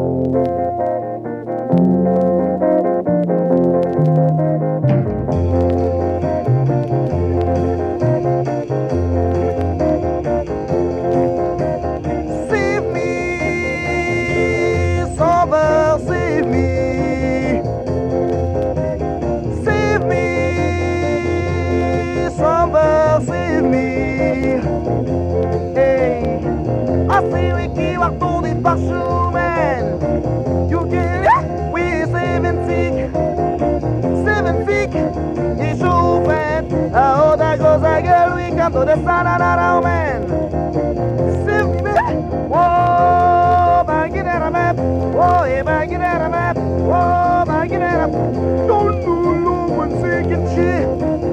De Sananara man, save me. Whoa, banging at a map. Whoa, banging at a map. Whoa, banging at a. Don't know one second shit.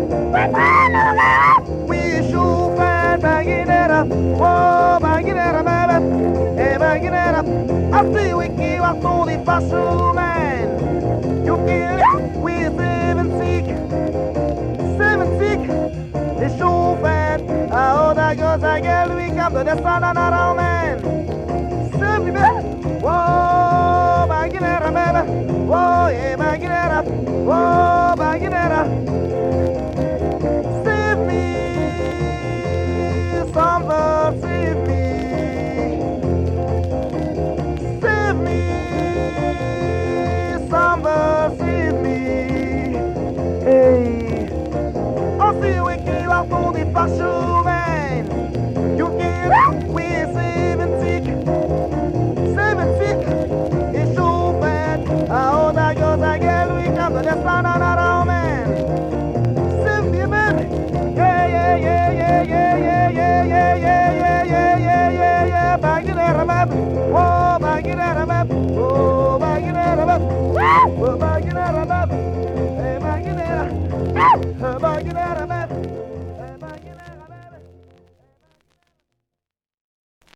We should find banging at a. Whoa, banging at a map. Hey, banging at a. I see we keep our soul in fashion man. You kill we seven sick. It's so bad. Oh, that goes again. We come to the sun and around man. Save me, whoa, Baginera, baby. Whoa, yeah, Baginera. Whoa, Baginera. Save me, somebody, save me. Save me, somebody, save me. Hey. See we keep our food in fashion man. You get we seven sick. It's so bad. Oh, that goes again. We come to the sun and around man. Save me, baby. Yeah. Back in there, map. Whoa, back in there, map. Whoa, back in there, map. Whoa, back in there, map. Hey, back in there. Back in there, map.